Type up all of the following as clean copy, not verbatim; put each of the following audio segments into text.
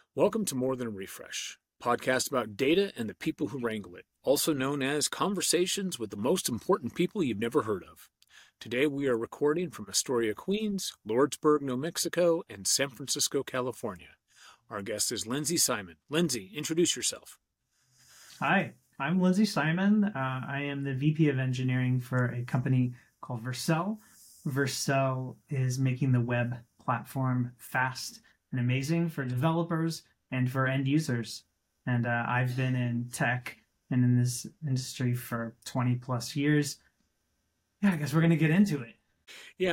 Welcome to More Than a Refresh, a podcast about data and the people who wrangle it, also known as conversations with the most important people you've never heard of. Today we are recording from Astoria, Queens, Lordsburg, New Mexico, and San Francisco, California. Our guest is Lindsay Simon. Lindsay, introduce yourself. Hi, I'm Lindsay Simon. I am the VP of Engineering for a company called Vercel. Vercel is making the web platform fast and amazing for developers and for end users. And I've been in tech and in this industry for 20 plus years. Yeah, I guess we're going to get into it. Yeah,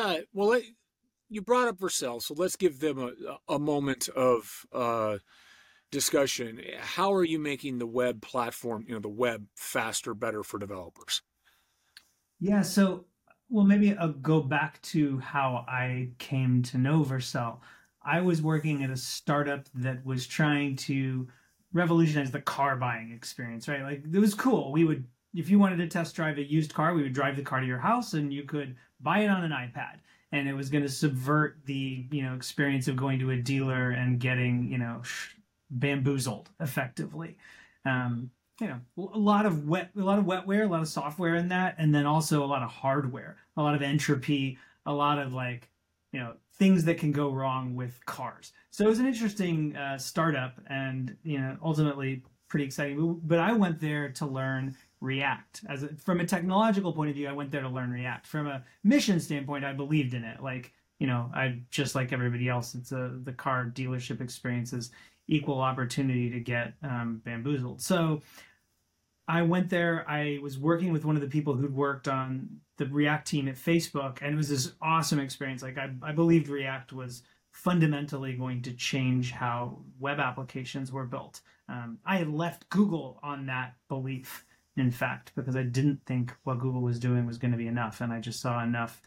you brought up Vercel, so let's give them a moment of discussion. How are you making the web platform, the web faster, better for developers? Yeah, well, maybe I'll go back to how I came to know Vercel. I was working at a startup that was trying to revolutionize the car buying experience, right? Like it was cool. If you wanted to test drive a used car, we would drive the car to your house and you could buy it on an iPad. And it was going to subvert the, experience of going to a dealer and getting, bamboozled effectively. Um, a lot of wetware, a lot of software in that, and then also a lot of hardware, a lot of entropy, a lot of things that can go wrong with cars. So it was an interesting startup, and ultimately pretty exciting. But I went there to learn React. From a technological point of view, I went there to learn React. From a mission standpoint, I believed in it. I just like everybody else. It's the car dealership experience is equal opportunity to get bamboozled. So I went there. I was working with one of the people who'd worked on the React team at Facebook, and it was this awesome experience. I believed React was fundamentally going to change how web applications were built. I had left Google on that belief, in fact, because I didn't think what Google was doing was going to be enough, and I just saw enough,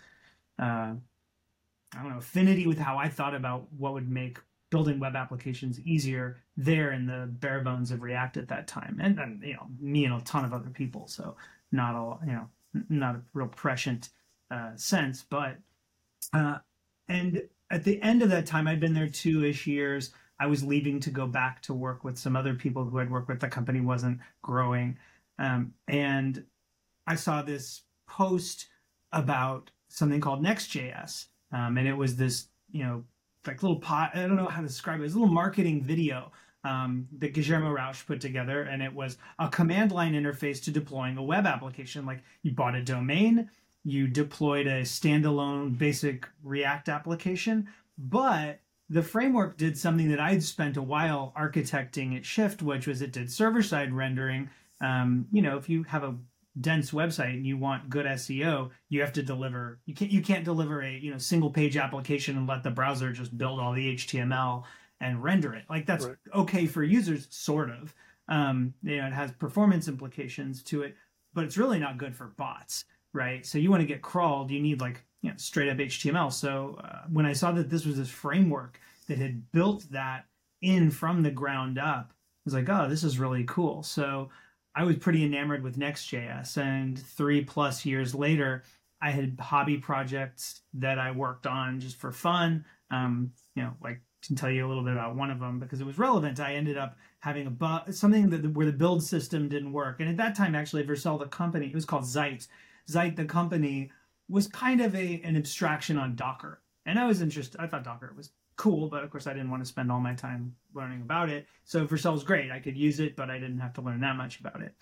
affinity with how I thought about what would make building web applications easier there in the bare bones of React at that time, and me and a ton of other people. So not a real prescient sense, but and at the end of that time, I'd been there 2-ish years. I was leaving to go back to work with some other people who I'd worked with. The company wasn't growing, and I saw this post about something called Next.js, and it was this little pot. I don't know how to describe it. It was a little marketing video that Guillermo Rauch put together, and it was a command line interface to deploying a web application. Like you bought a domain, you deployed a standalone basic React application, but the framework did something that I'd spent a while architecting at Shift, which was it did server-side rendering. If you have a dense website and you want good SEO, you have to deliver. You can't deliver a single page application and let the browser just build all the HTML and render it. Like that's right. Okay for users, sort of. It has performance implications to it, but it's really not good for bots, right? So you want to get crawled, you need straight up HTML. So when I saw that this was this framework that had built that in from the ground up, I was like, oh, this is really cool. So I was pretty enamored with Next.js, and 3+ years later, I had hobby projects that I worked on just for fun. To tell you a little bit about one of them because it was relevant. I ended up having something where the build system didn't work, and at that time, actually, Vercel, the company, it was called Zeit. Zeit, the company, was kind of an abstraction on Docker, and I was interested. I thought Docker was cool, but of course I didn't want to spend all my time learning about it. So Vercel was great. I could use it, but I didn't have to learn that much about it.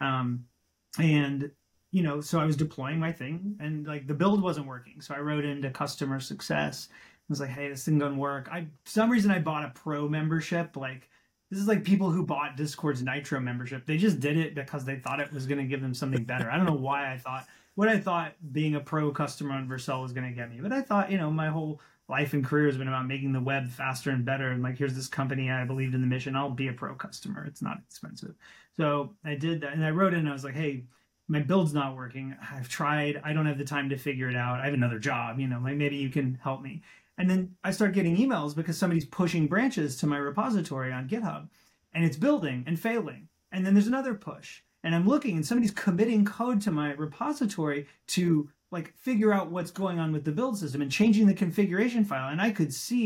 So I was deploying my thing and the build wasn't working. So I wrote into customer success. I was like, hey, this thing doesn't work. For some reason I bought a pro membership. This is like people who bought Discord's Nitro membership. They just did it because they thought it was going to give them something better. I don't know why what I thought being a pro customer on Vercel was going to get me. But I thought, my whole life and career has been about making the web faster and better. And here's this company. I believed in the mission. I'll be a pro customer. It's not expensive. So I did that. And I wrote in and I was like, hey, my build's not working. I've tried. I don't have the time to figure it out. I have another job, maybe you can help me. And then I start getting emails because somebody's pushing branches to my repository on GitHub and it's building and failing. And then there's another push and I'm looking and somebody's committing code to my repository to figure out what's going on with the build system and changing the configuration file. And I could see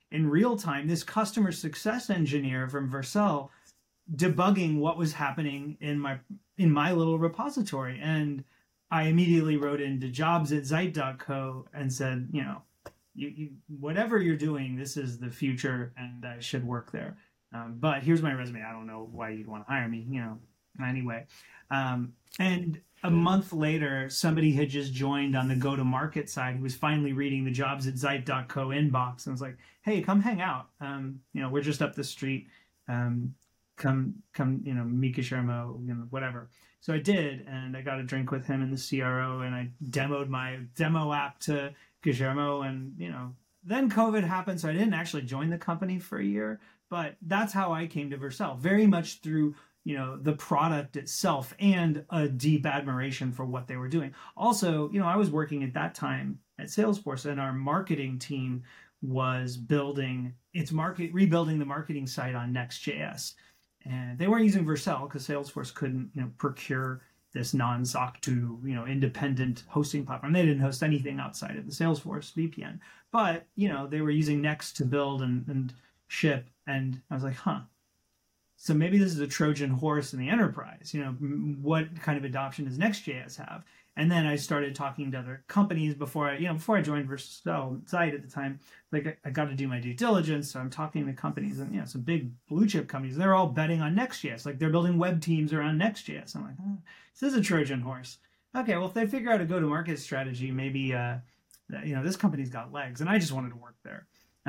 in real time, this customer success engineer from Vercel debugging what was happening in my little repository. And I immediately wrote into jobs@zeit.co and said, you whatever you're doing, this is the future, and I should work there. But here's my resume. I don't know why you'd want to hire me, anyway. And a month later, somebody had just joined on the go-to-market side who was finally reading the jobs@zeit.co inbox and was like, hey, come hang out. We're just up the street. Come, Mika Sharma, whatever. So I did, and I got a drink with him in the CRO, and I demoed my demo app to Guillermo, and then COVID happened, so I didn't actually join the company for a year. But that's how I came to Vercel, very much through the product itself and a deep admiration for what they were doing. Also, I was working at that time at Salesforce, and our marketing team was rebuilding the marketing site on Next.js. And they weren't using Vercel because Salesforce couldn't, procure this non-SOC 2, independent hosting platform. They didn't host anything outside of the Salesforce VPN. But, they were using Next to build and ship. And I was like, so maybe this is a Trojan horse in the enterprise. What kind of adoption does Next.js have? And then I started talking to other companies before I joined Vercel Zeit at the time. Like I got to do my due diligence, so I'm talking to companies, and some big blue chip companies. They're all betting on Next.js, like they're building web teams around Next.js. I'm like, this is a Trojan horse. Okay, well if they figure out a go-to-market strategy, maybe this company's got legs, and I just wanted to work there.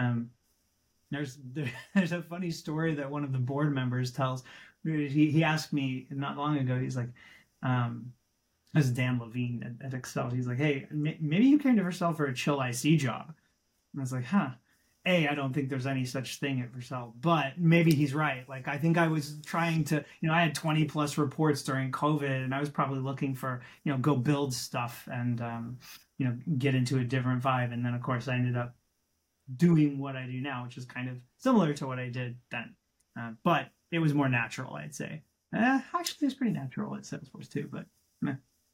There's a funny story that one of the board members tells. He asked me not long ago. He's like, this is Dan Levine at Excel. He's like, hey, maybe you came to Vercel for a chill IC job. And I was like, I don't think there's any such thing at Vercel, but maybe he's right. Like, I think I was trying to, I had 20 plus reports during COVID, and I was probably looking for, go build stuff and, get into a different vibe. And then of course I ended up doing what I do now, which is kind of similar to what I did then. But it was more natural, I'd say. Actually, it's pretty natural at Salesforce too, but meh.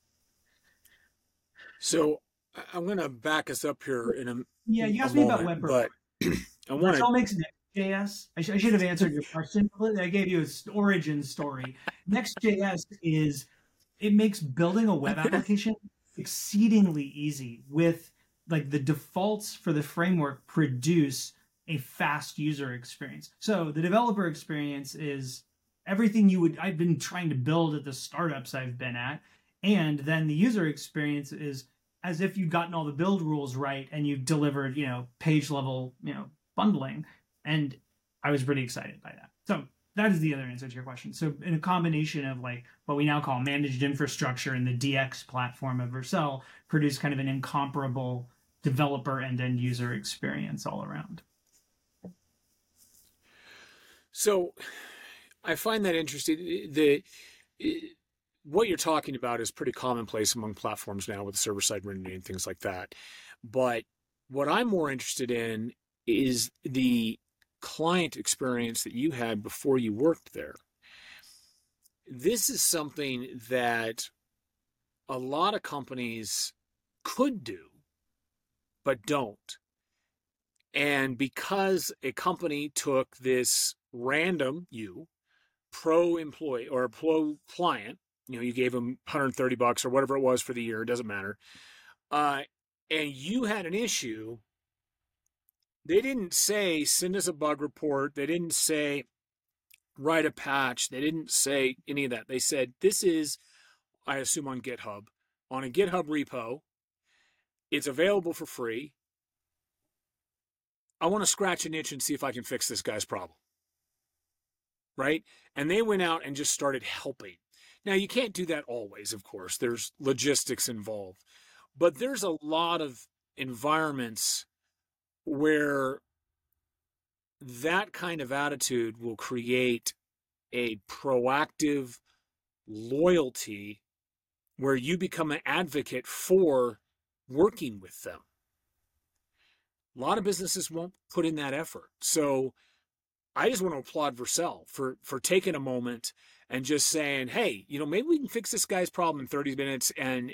So I'm going to back us up here in a you asked me about web but I want to makes Next.js. I should have answered your question. I gave you an origin story. Next.js makes building a web application exceedingly easy with like the defaults for the framework produce a fast user experience. So the developer experience is everything I've been trying to build at the startups I've been at. And then the user experience is as if you've gotten all the build rules right and you've delivered, page level, bundling. And I was pretty excited by that. So that is the other answer to your question. So in a combination of like what we now call managed infrastructure and the DX platform of Vercel produce kind of an incomparable developer and end user experience all around. So I find that interesting. What you're talking about is pretty commonplace among platforms now with server-side rendering and things like that. But what I'm more interested in is the client experience that you had before you worked there. This is something that a lot of companies could do, but don't. And because a company took this random pro employee or pro client, you gave them $130 or whatever it was for the year, it doesn't matter, and you had an issue, they didn't say, send us a bug report. They didn't say, write a patch. They didn't say any of that. They said, this is, I assume on GitHub, on a GitHub repo. It's available for free. I want to scratch an itch and see if I can fix this guy's problem. Right? And they went out and just started helping. Now, you can't do that always, of course. There's logistics involved. But there's a lot of environments where that kind of attitude will create a proactive loyalty where you become an advocate for working with them. A lot of businesses won't put in that effort. So I just want to applaud Vercel for taking a moment and just saying, hey, maybe we can fix this guy's problem in 30 minutes and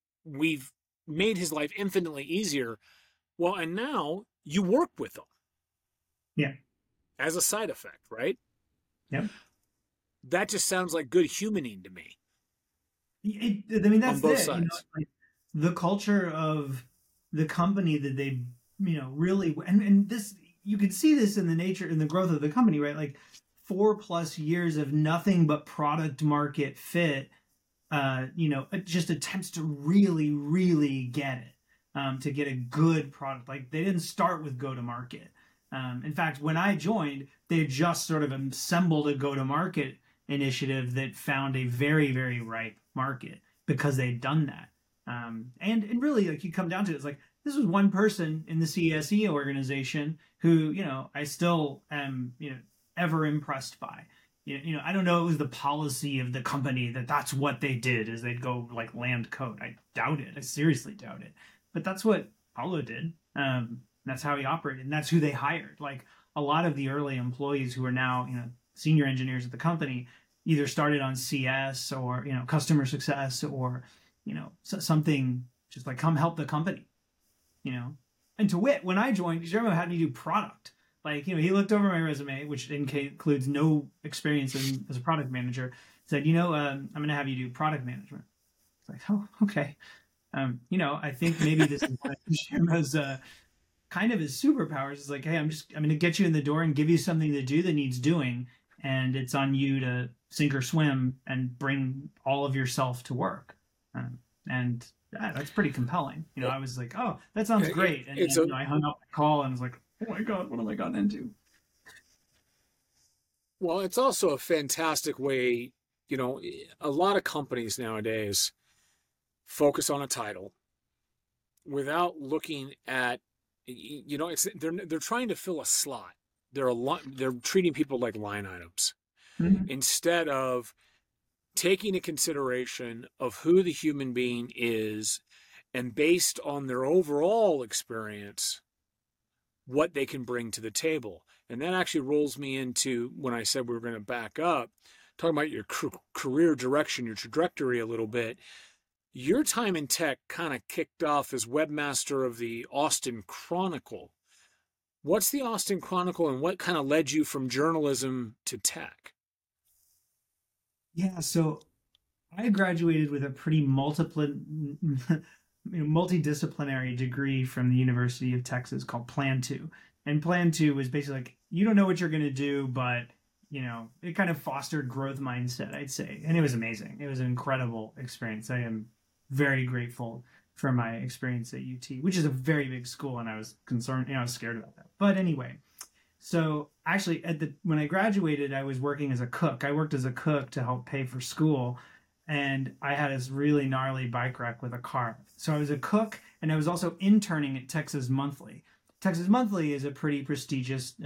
we've made his life infinitely easier. Well, and now you work with them. Yeah. as a side effect, right? Yep. That just sounds like good humaning to me I mean, on that's both it. sides. Like the culture of the company that they, really, and this, you could see this in the nature and the growth of the company, right? Like 4+ years of nothing but product market fit, just attempts to really, really get it, to get a good product. Like they didn't start with go to market. In fact, when I joined, they just sort of assembled a go to market initiative that found a very, very ripe market because they'd done that. And really, like you come down to it, it's like this was one person in the CSE organization who, I still am, ever impressed by. I don't know, it was the policy of the company that that's what they did is they'd go like land code. I doubt it. I seriously doubt it. But that's what Paulo did. That's how he operated, and that's who they hired. Like a lot of the early employees who are now, senior engineers at the company either started on CS or, customer success or, something just like come help the company, you know. And to wit, when I joined, Guillermo had me do product. Like, he looked over my resume, which includes no experience as a product manager, said, I'm going to have you do product management. It's like, oh, okay. I think maybe this is one of Guillermo's kind of his superpowers. Is like, hey, I'm going to get you in the door and give you something to do that needs doing. And it's on you to sink or swim and bring all of yourself to work. And that's pretty compelling. I was like, oh, that sounds great. And It's then, a I hung up the call and was like, oh my God, what have I gotten into? Well, it's also a fantastic way. A lot of companies nowadays focus on a title without looking at, it's they're trying to fill a slot. They're treating people like line items Mhm. instead of taking a consideration of who the human being is and based on their overall experience, what they can bring to the table. And that actually rolls me into when I said we were going to back up, talking about your career direction, your trajectory a little bit. Your time in tech kind of kicked off as webmaster of the Austin Chronicle. What's the Austin Chronicle and what kind of led you from journalism to tech? Yeah, so I graduated with a pretty multidisciplinary degree from the University of Texas called Plan 2. And Plan 2 was basically like, you don't know what you're going to do, but, it kind of fostered growth mindset, I'd say. And it was amazing. It was an incredible experience. I am very grateful for my experience at UT, which is a very big school. And I was concerned, I was scared about that. But anyway, so actually, when I graduated, I was working as a cook. I worked as a cook to help pay for school, and I had this really gnarly bike wreck with a car. So I was a cook, and I was also interning at Texas Monthly. Texas Monthly is a pretty prestigious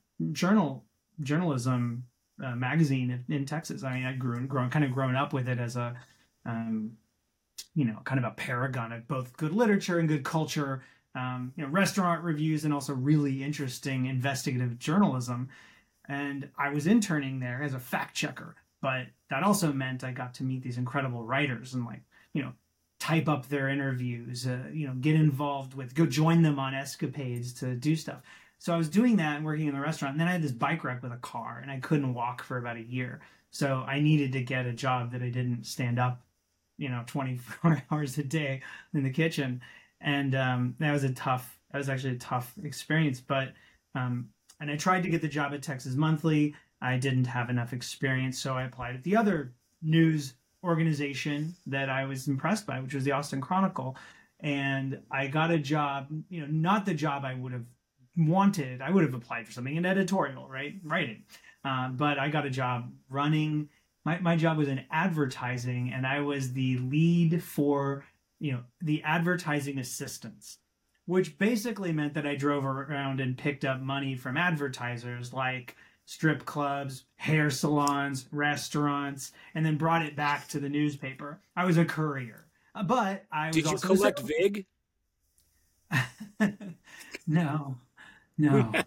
journalism magazine in Texas. I mean, I grown up with it as a um, kind of a paragon of both good literature and good culture, restaurant reviews, and also really interesting investigative journalism. And I was interning there as a fact checker, but that also meant I got to meet these incredible writers and type up their interviews, get involved with, go join them on escapades to do stuff. So I was doing that and working in the restaurant. And then I had this bike wreck with a car and I couldn't walk for about a year. So I needed to get a job that I didn't stand up 24 hours a day in the kitchen. And that was actually a tough experience. But, and I tried to get the job at Texas Monthly. I didn't have enough experience. So I applied at the other news organization that I was impressed by, which was the Austin Chronicle. And I got a job, not the job I would have wanted. I would have applied for something in editorial, right? Writing. But I got a job running. My job was in advertising, and I was the lead for, the advertising assistants, which basically meant that I drove around and picked up money from advertisers like strip clubs, hair salons, restaurants, and then brought it back to the newspaper. I was a courier. But I was Did you also collect VIG? no, no.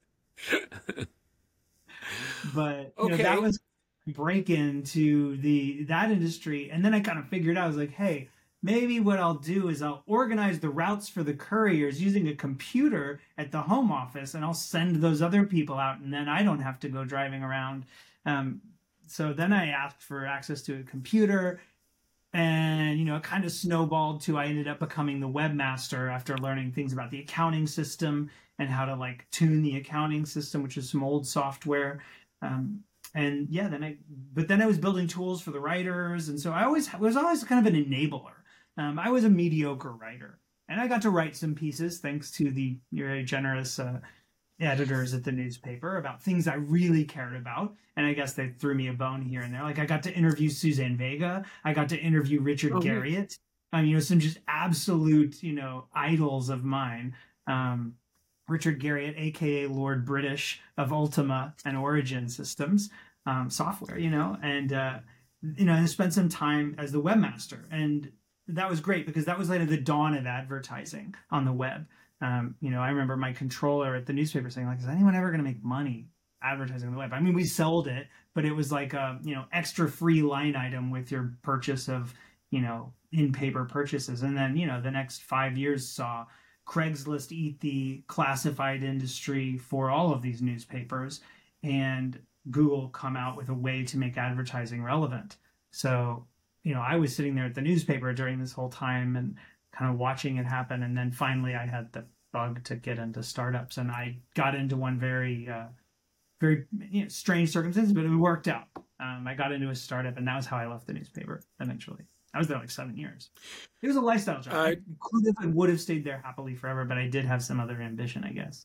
But that Okay. was break into that industry, and then I kind of figured out, I was like, hey, maybe what I'll do is I'll organize the routes for the couriers using a computer at the home office, and I'll send those other people out, and then I don't have to go driving around. Um, so then I asked for access to a computer, and it kind of snowballed to I ended up becoming the webmaster after learning things about the accounting system and how to like tune the accounting system, which is some old software. Um, and yeah, then I was building tools for the writers, and so I was always kind of an enabler. I was a mediocre writer, and I got to write some pieces thanks to the very generous editors at the newspaper about things I really cared about. And I guess they threw me a bone here and there. Like I got to interview Suzanne Vega. I got to interview Richard Garriott. Some just absolute, idols of mine. Richard Garriott, aka Lord British of Ultima and Origin Systems software, and I spent some time as the webmaster, and that was great because that was like the dawn of advertising on the web. I remember my controller at the newspaper saying, like, is anyone ever going to make money advertising on the web? I mean, we sold it, but it was like a, extra free line item with your purchase of, in paper purchases. And then, the next 5 years saw Craigslist eat the classified industry for all of these newspapers, and Google come out with a way to make advertising relevant. So, I was sitting there at the newspaper during this whole time and kind of watching it happen. And then finally I had the bug to get into startups, and I got into one very, very strange circumstances, but it worked out. I got into a startup, and that was how I left the newspaper eventually. I was there like 7 years. It was a lifestyle job. I could have and would have stayed there happily forever, but I did have some other ambition, I guess.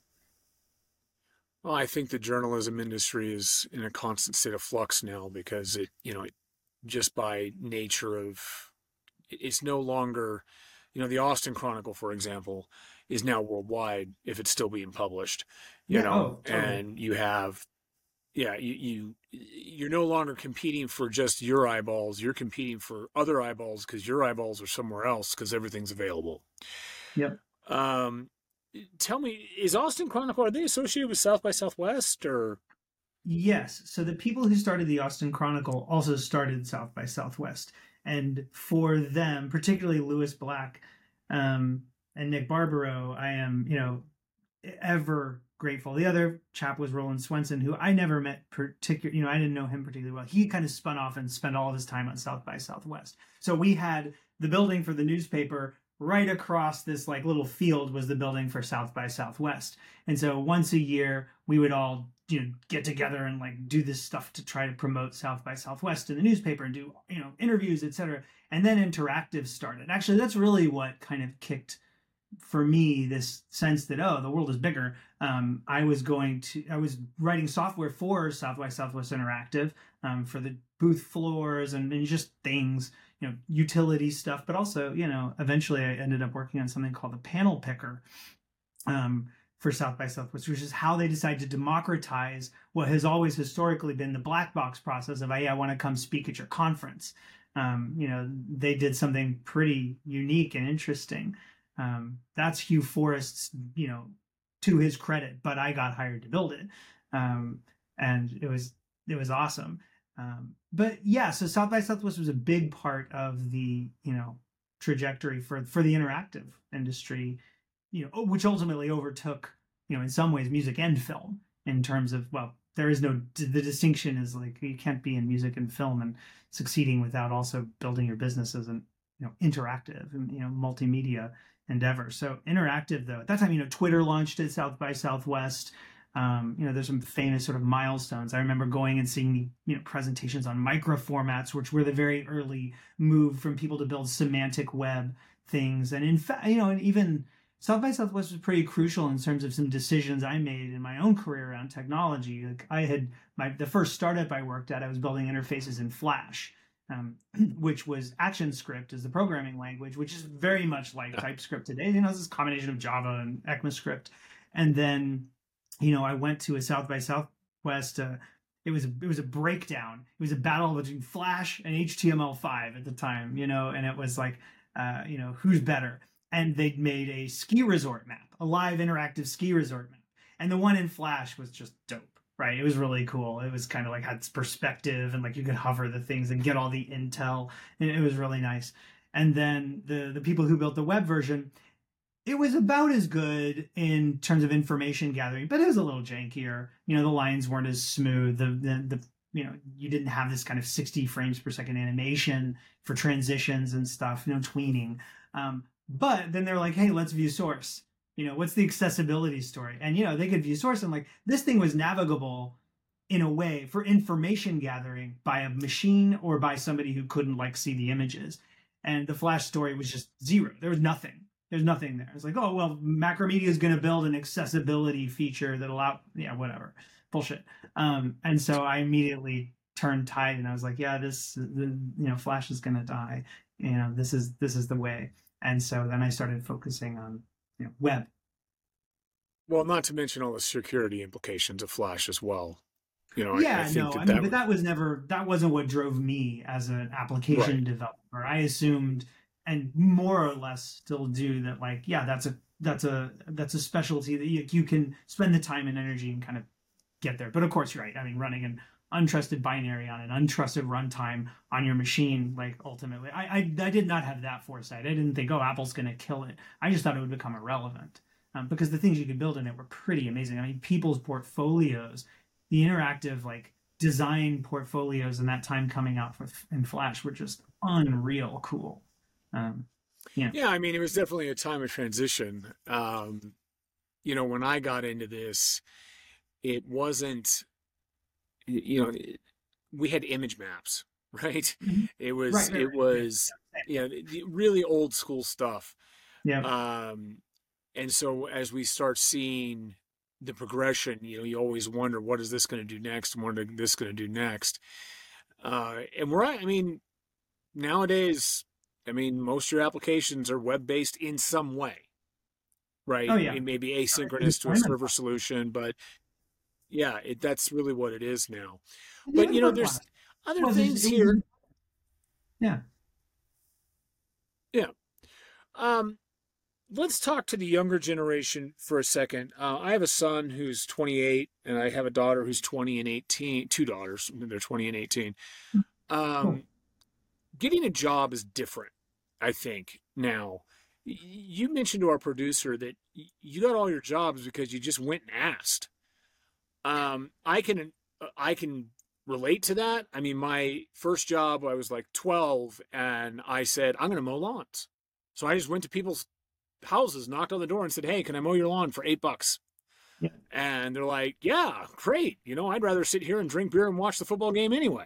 Well, I think the journalism industry is in a constant state of flux now because it just by nature of it's no longer, the Austin Chronicle, for example, is now worldwide if it's still being published, Totally. and you have, you're no longer competing for just your eyeballs. You're competing for other eyeballs because your eyeballs are somewhere else because everything's available. Yep. Tell me, is Austin Chronicle, are they associated with South by Southwest or? Yes. So the people who started the Austin Chronicle also started South by Southwest. And for them, particularly Lewis Black and Nick Barbaro, I am, ever grateful. The other chap was Roland Swenson, who I never met particularly, I didn't know him particularly well. He kind of spun off and spent all of his time on South by Southwest. So we had the building for the newspaper right across this like little field was the building for South by Southwest. And so once a year we would all get together and like do this stuff to try to promote South by Southwest in the newspaper and do interviews, etc. And then Interactive started. Actually, that's really what kind of kicked for me this sense that the world is bigger. I was writing software for South by Southwest Interactive for the booth floors and just things, utility stuff, but also eventually I ended up working on something called the Panel Picker for South by Southwest, which is how they decided to democratize what has always historically been the black box process of, hey, I want to come speak at your conference. They did something pretty unique and interesting. That's Hugh Forrest's, to his credit, but I got hired to build it. And it was awesome. But yeah, so South by Southwest was a big part of the, trajectory for the interactive industry, which ultimately overtook, in some ways music and film in terms of, well, there is no, the distinction is like, you can't be in music and film and succeeding without also building your business as an, interactive and, multimedia endeavor. So interactive though, at that time, Twitter launched at South by Southwest. There's some famous sort of milestones. I remember going and seeing the, presentations on microformats, which were the very early move from people to build semantic web things. And in fact, and even South by Southwest was pretty crucial in terms of some decisions I made in my own career around technology. Like I had the first startup I worked at, I was building interfaces in Flash, which was ActionScript as the programming language, which is very much like TypeScript today. It's this combination of Java and ECMAScript. And then I went to a South by Southwest. It was a breakdown. It was a battle between Flash and HTML5 at the time, and it was like, who's better? And they'd made a ski resort map, a live interactive ski resort map. And the one in Flash was just dope, right? It was really cool. It was kind of like had perspective and like you could hover the things and get all the intel. And it was really nice. And then the people who built the web version, it was about as good in terms of information gathering, but it was a little jankier. The lines weren't as smooth. You didn't have this kind of 60 frames per second animation for transitions and stuff, tweening. But then they're like, hey, let's view source. What's the accessibility story? And, they could view source. And like, this thing was navigable in a way for information gathering by a machine or by somebody who couldn't like see the images. And the Flash story was just zero. There was nothing. There's nothing there. It's like, oh, well, Macromedia is going to build an accessibility feature that whatever. Bullshit. And so I immediately turned tide and I was like, yeah, Flash is going to die. This is the way. And so then I started focusing on, web. Well, not to mention all the security implications of Flash as well. But that wasn't what drove me as an application developer. I assumed, and more or less still do, that like, yeah, that's a specialty that you can spend the time and energy and kind of get there. But of course, you're right. I mean, running an untrusted binary on an untrusted runtime on your machine, like ultimately, I did not have that foresight. I didn't think, oh, Apple's going to kill it. I just thought it would become irrelevant because the things you could build in it were pretty amazing. I mean, people's portfolios, the interactive like design portfolios in that time coming out in Flash were just unreal cool. Yeah, I mean, it was definitely a time of transition. When I got into this, it wasn't, we had image maps, right? Mm-hmm. It was really old school stuff. Yeah. And so as we start seeing the progression, you always wonder, what is this going to do next? And what is this going to do next? And nowadays, most of your applications are web-based in some way, right? Oh, yeah. It may be asynchronous to a server solution, but yeah, that's really what it is now. But, there's other things here. Yeah. Yeah. Let's talk to the younger generation for a second. I have a son who's 28, and I have a daughter who's 20 and 18. Two daughters, they're 20 and 18. Cool. Getting a job is different, I think, now. You mentioned to our producer that you got all your jobs because you just went and asked. I can relate to that. I mean, my first job, I was like 12, and I said, I'm going to mow lawns. So I just went to people's houses, knocked on the door and said, hey, can I mow your lawn for $8? Yeah. And they're like, yeah, great. I'd rather sit here and drink beer and watch the football game anyway.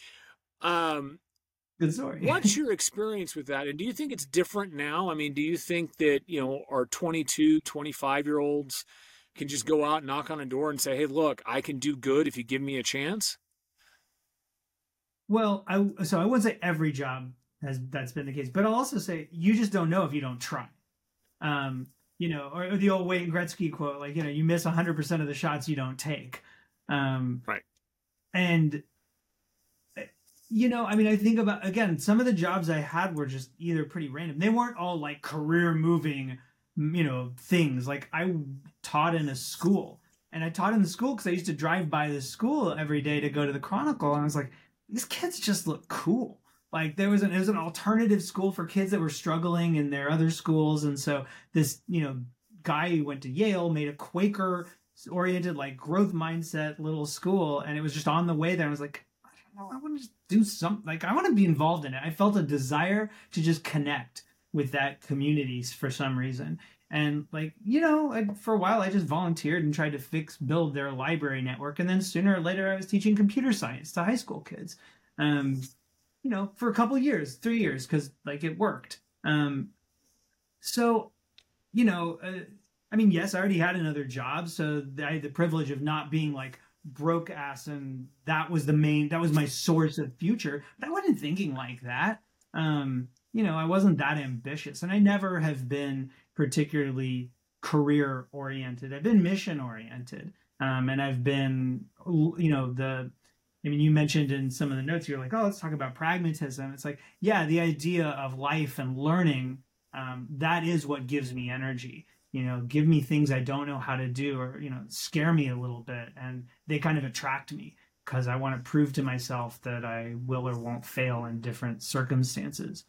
Good story. What's your experience with that? And do you think it's different now? I mean, do you think that, our 22, 25-year-olds can just go out and knock on a door and say, hey, look, I can do good if you give me a chance? Well, I wouldn't say every job that's been the case, but I'll also say you just don't know if you don't try. Or the old Wayne Gretzky quote, like, you miss 100% of the shots you don't take. Right. And, I think about, again, some of the jobs I had were just either pretty random. They weren't all like career moving, things. Like I taught in a school, and I taught in the school because I used to drive by the school every day to go to the Chronicle. And I was like, these kids just look cool. Like it was an alternative school for kids that were struggling in their other schools. And so this, guy who went to Yale made a Quaker oriented, like growth mindset little school. And it was just on the way there. I was like, I don't know, I want to just do something. Like I want to be involved in it. I felt a desire to just connect with that community for some reason. And like, for a while I just volunteered and tried to build their library network. And then sooner or later I was teaching computer science to high school kids. For a couple of years, 3 years, because like it worked. Yes, I already had another job, so I had the privilege of not being like broke ass, and that was my source of future. But I wasn't thinking like that. I wasn't that ambitious, and I never have been particularly career oriented. I've been mission oriented, and I've been, you mentioned in some of the notes, you're like, oh, let's talk about pragmatism. It's like, yeah, the idea of life and learning, that is what gives me energy. Give me things I don't know how to do, or, scare me a little bit. And they kind of attract me because I want to prove to myself that I will or won't fail in different circumstances.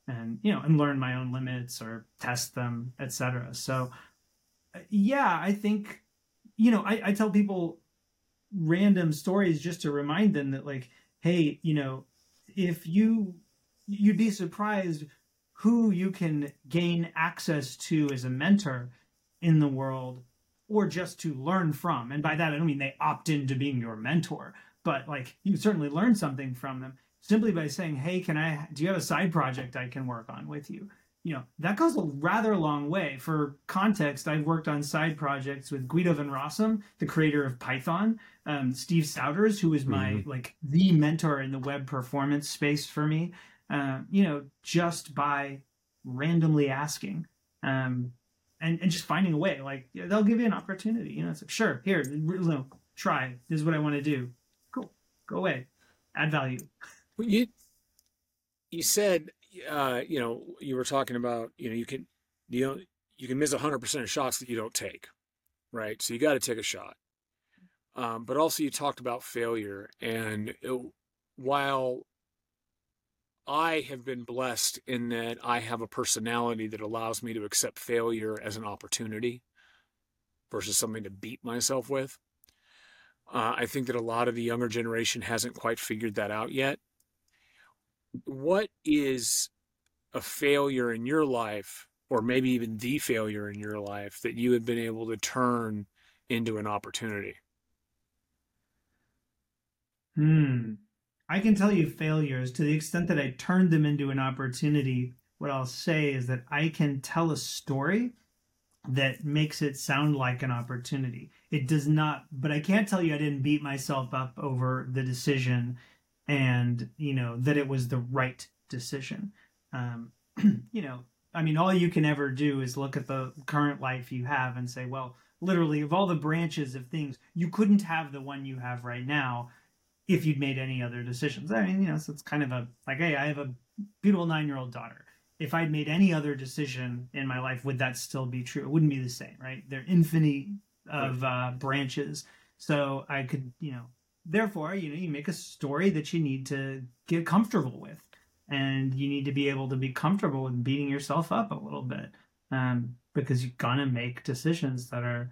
and, and learn my own limits or test them, etc. So yeah, I think, I tell people random stories just to remind them that, like, hey, if you'd be surprised who you can gain access to as a mentor in the world, or just to learn from. And by that, I don't mean they opt into being your mentor, but like you certainly learn something from them simply by saying, hey, do you have a side project I can work on with you? That goes a rather long way. For context, I've worked on side projects with Guido van Rossum, the creator of Python, Steve Souders, who is my like the mentor in the web performance space for me. Just by randomly asking, and just finding a way. Like, they'll give you an opportunity. It's like, sure, here, try. This is what I want to do. Cool, go away, add value. Well, you said you were talking about you can miss 100% of shots that you don't take, right? So you got to take a shot. But also you talked about failure, and while I have been blessed in that I have a personality that allows me to accept failure as an opportunity versus something to beat myself with. I think that a lot of the younger generation hasn't quite figured that out yet. What is a failure in your life, or maybe even the failure in your life, that you have been able to turn into an opportunity? I can tell you failures to the extent that I turned them into an opportunity. What I'll say is that I can tell a story that makes it sound like an opportunity. It does not, but I can't tell you I didn't beat myself up over the decision, and, that it was the right decision. Um, I mean, all you can ever do is look at the current life you have and say, well, literally, of all the branches of things, you couldn't have the one you have right now if you'd made any other decisions. I mean, so it's kind of like, hey, I have a beautiful 9-year-old daughter. If I'd made any other decision in my life, would that still be true? It wouldn't be the same, right? They're infinite of branches. So I could, therefore, you make a story that you need to get comfortable with. And you need to be able to be comfortable with beating yourself up a little bit, because you're going to make decisions that are,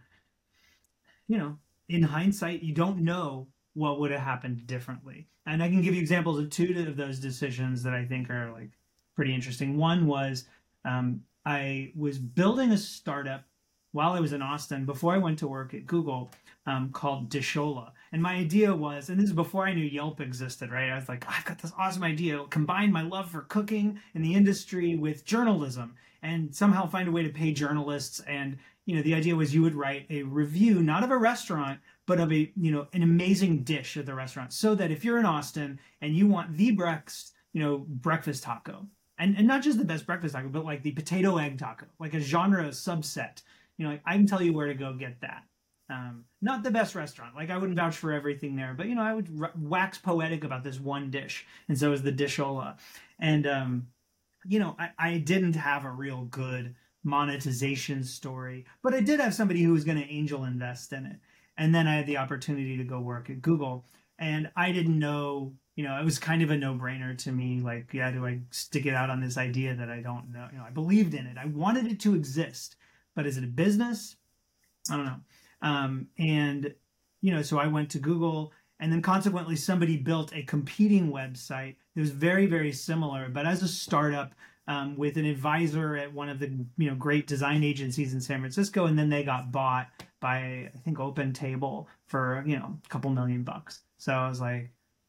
in hindsight, you don't know what would have happened differently. And I can give you examples of 2 of those decisions that I think are like pretty interesting. One was, I was building a startup while I was in Austin before I went to work at Google, called Dishola. And my idea was, and this is before I knew Yelp existed, right? I was like, I've got this awesome idea. It'll combine my love for cooking in the industry with journalism, and somehow find a way to pay journalists. And, the idea was you would write a review, not of a restaurant, but of an amazing dish at the restaurant. So that if you're in Austin and you want the breakfast taco, and not just the best breakfast taco, but like the potato egg taco, like a genre subset, like, I can tell you where to go get that. Not the best restaurant. Like, I wouldn't vouch for everything there, but, I would wax poetic about this one dish. And so is the Dishola. And, I didn't have a real good monetization story, but I did have somebody who was going to angel invest in it. And then I had the opportunity to go work at Google, and I didn't know, it was kind of a no-brainer to me. Like, yeah, do I stick it out on this idea that I don't know? I believed in it. I wanted it to exist, but is it a business? I don't know. So I went to Google, and then consequently somebody built a competing website that was very, very similar, but as a startup, with an advisor at one of the great design agencies in San Francisco, and then they got bought by, I think, OpenTable for a couple $1,000,000. So I was like,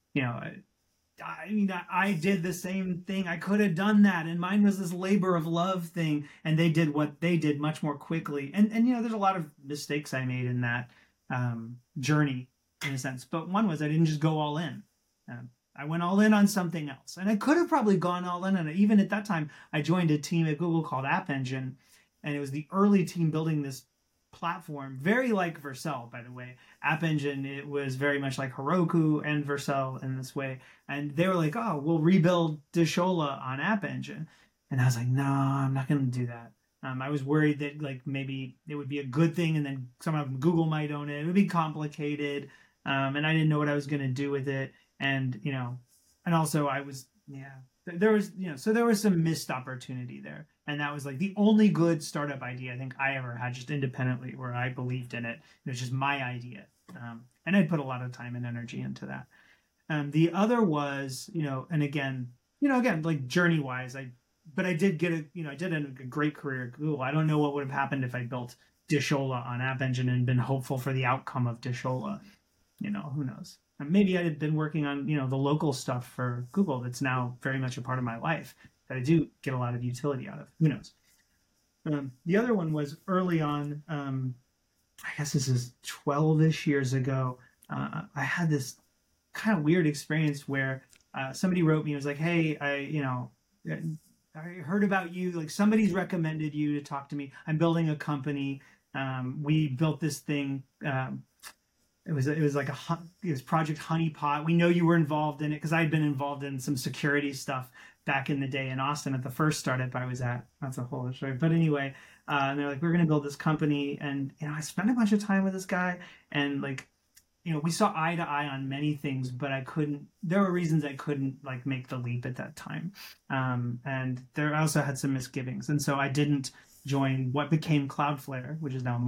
I did the same thing. I could have done that, and mine was this labor of love thing, and they did what they did much more quickly. And there's a lot of mistakes I made in that journey, in a sense. But one was I didn't just go all in. I went all in on something else, and I could have probably gone all in on it. Even at that time, I joined a team at Google called App Engine, and it was the early team building this platform, very like Vercel, by the way. App Engine, it was very much like Heroku and Vercel in this way. And they were like, oh, we'll rebuild Dishola on App Engine. And I was like, no, I'm not going to do that. I was worried that like maybe it would be a good thing, and then somehow Google might own it. It would be complicated. And I didn't know what I was going to do with it. And, and also I was, there was, so there was some missed opportunity there. And that was like the only good startup idea I think I ever had, just independently, where I believed in it. It was just my idea. And I'd put a lot of time and energy into that. The other was, and again, like journey wise, but I did get I did a great career at Google. I don't know what would have happened if I built Dishola on App Engine and been hopeful for the outcome of Dishola. Who knows? And maybe I had been working on, the local stuff for Google that's now very much a part of my life that I do get a lot of utility out of. Who knows? The other one was early on. I guess this is 12-ish years ago. I had this kind of weird experience where somebody wrote me and was like, "Hey, I heard about you. Like somebody's recommended you to talk to me. I'm building a company. We built this thing. It was like it was Project Honeypot. We know you were involved in it because I'd been involved in some security stuff back in the day in Austin at the first startup I was at. That's a whole other story. But anyway, and they're like, we're going to build this company, and I spent a bunch of time with this guy, and like, we saw eye to eye on many things, but there were reasons I couldn't like make the leap at that time. And I also had some misgivings. And so I didn't join what became Cloudflare, which is now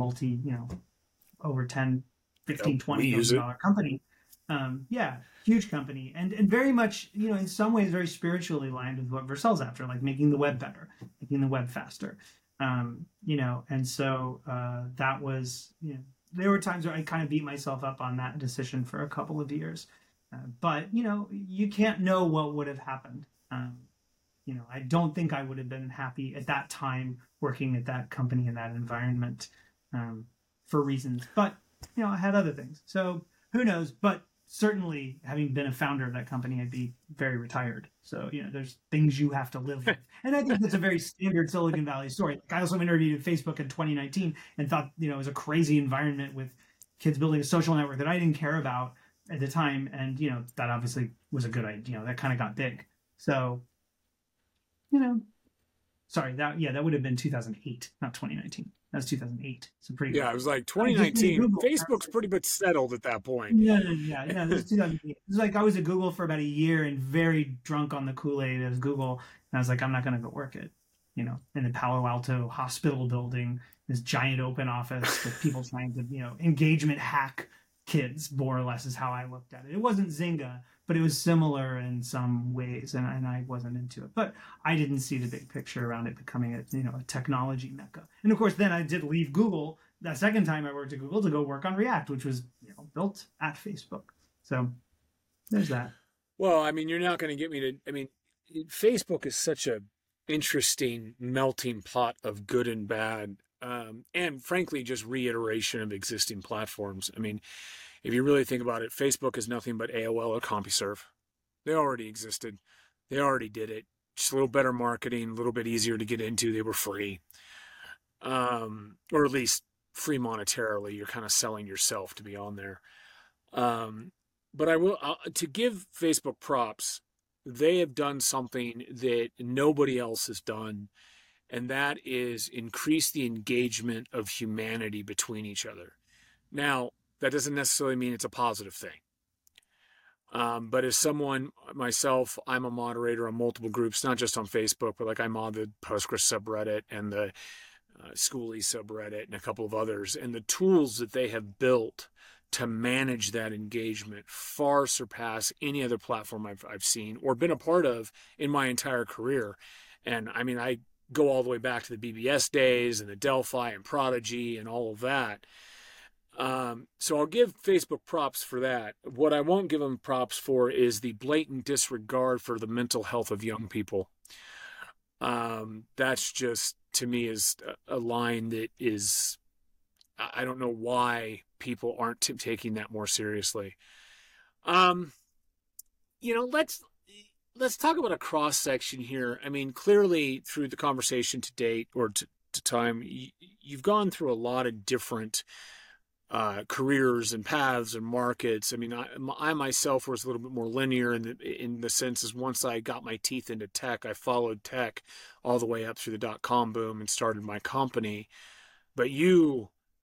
over 10, 15, $20 million company. Yeah, huge company. And very much, in some ways very spiritually aligned with what Vercel's after, like making the web better, making the web faster. And so that was, there were times where I kind of beat myself up on that decision for a couple of years. But, you can't know what would have happened. I don't think I would have been happy at that time working at that company in that environment for reasons. But, I had other things. So who knows? But certainly having been a founder of that company, I'd be very retired. So, there's things you have to live with. And I think that's a very standard Silicon Valley story. Like I also interviewed Facebook in 2019 and thought, it was a crazy environment with kids building a social network that I didn't care about at the time. And, that obviously was a good idea. That kind of got big. So, sorry, that would have been 2008, not 2019. That was 2008. So pretty good. Yeah, it was like 2019. Facebook's pretty much settled at that point. Yeah, this was 2008. It was like I was at Google for about a year and very drunk on the Kool-Aid as Google. And I was like, I'm not going to go work it, in the Palo Alto hospital building, this giant open office with people trying to, engagement hack kids, more or less is how I looked at it. It wasn't Zynga, but it was similar in some ways, and I wasn't into it. But I didn't see the big picture around it becoming a technology mecca. And of course, then I did leave Google that second time I worked at Google to go work on React, which was built at Facebook. So there's that. Well, you're not going to get me to. Facebook is such a interesting melting pot of good and bad, and frankly, just reiteration of existing platforms. If you really think about it, Facebook is nothing but AOL or CompuServe. They already existed. They already did it. Just a little better marketing, a little bit easier to get into. They were free. Or at least free monetarily. You're kind of selling yourself to be on there. But I will, to give Facebook props, they have done something that nobody else has done, and that is increase the engagement of humanity between each other. Now, that doesn't necessarily mean it's a positive thing. But as someone, myself, I'm a moderator on multiple groups, not just on Facebook, but like I mod the Postgres subreddit and the Schoolie subreddit and a couple of others. And the tools that they have built to manage that engagement far surpass any other platform I've seen or been a part of in my entire career. And I go all the way back to the BBS days and the Delphi and Prodigy and all of that. So I'll give Facebook props for that. What I won't give them props for is the blatant disregard for the mental health of young people. That's just, to me, is a line that is, I don't know why people aren't taking that more seriously. Let's talk about a cross section here. Clearly through the conversation to date or to time, you've gone through a lot of different careers and paths and markets. I myself was a little bit more linear in the sense as once I got my teeth into tech, I followed tech all the way up through the .com boom and started my company. But you,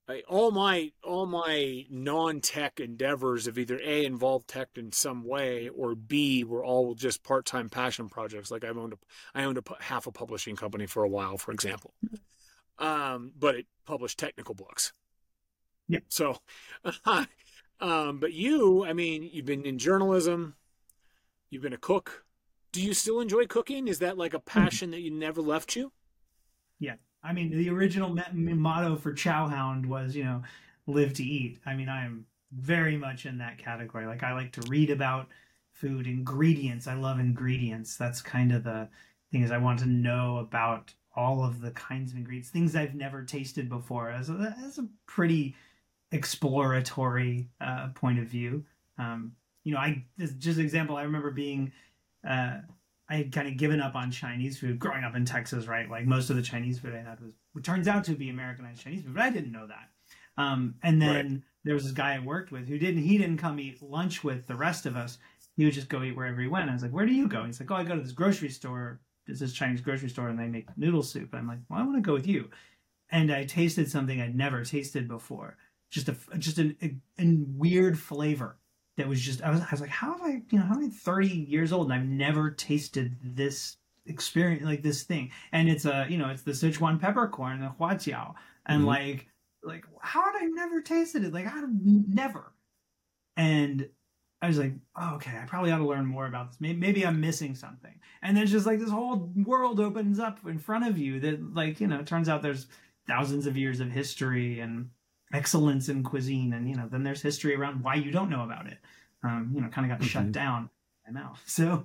all my non-tech endeavors have either A, involved tech in some way, or B, were all just part-time passion projects. Like I owned half a publishing company for a while, for example. But it published technical books. Yeah. So, but you, I mean, you've been in journalism, you've been a cook. Do you still enjoy cooking? Is that like a passion that you never left you? Yeah. I mean, the original motto for Chowhound was, live to eat. I mean, I am very much in that category. Like, I like to read about food, ingredients. I love ingredients. That's kind of the thing, is I want to know about all of the kinds of ingredients, things I've never tasted before, as a pretty exploratory point of view. Just an example, I remember being uh, I had kind of given up on Chinese food growing up in Texas, right? Like, most of the Chinese food I had was what turns out to be Americanized Chinese food, but I didn't know that. And Right. then there was this guy I worked with who he didn't come eat lunch with the rest of us. He would just go eat wherever he went. I was like, "Where do you go?" He's like, "Oh, I go to this grocery store. This is Chinese grocery store, and they make noodle soup." I'm like, "Well, I want to go with you." And I tasted something I'd never tasted before. Just a weird flavor that was just, I was like, how have how am I 30 years old and I've never tasted this experience, like this thing? And it's the Sichuan peppercorn, the huajiao, and Mm-hmm. like how had I never tasted it? Like, I never. And I was like, oh, okay, I probably ought to learn more about this. Maybe I'm missing something. And then just like this whole world opens up in front of you that, like, it turns out there's thousands of years of history and excellence in cuisine. And, then there's history around why you don't know about it. Kind of got shut Mm-hmm. down now. So,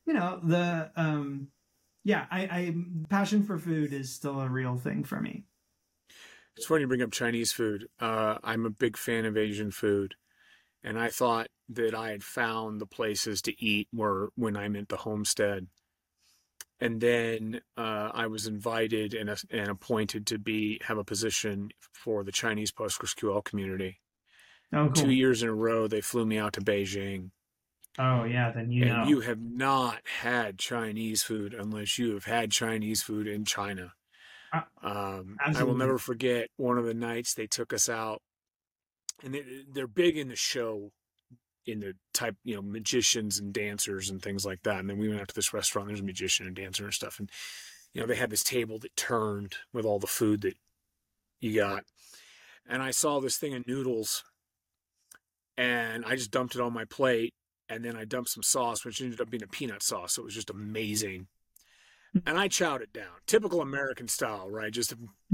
yeah, I passion for food is still a real thing for me. It's funny you bring up Chinese food. I'm a big fan of Asian food, and I thought that I had found the places to eat were when I'm at the homestead. And then I was invited and appointed to have a position for the Chinese PostgreSQL community. Oh, Two cool. years in a row, they flew me out to Beijing. Oh, yeah, then And you have not had Chinese food unless you have had Chinese food in China. Uh, I will absolutely. never forget one of the nights they took us out, and they're big in the show, in the type, magicians and dancers and things like that. And then we went out to this restaurant. There's a magician and dancer and stuff, and they had this table that turned with all the food that you got. And I saw this thing of noodles, and I just dumped it on my plate. And then I dumped some sauce, which ended up being a peanut sauce. So it was just amazing. And I chowed it down, typical American style, right? Just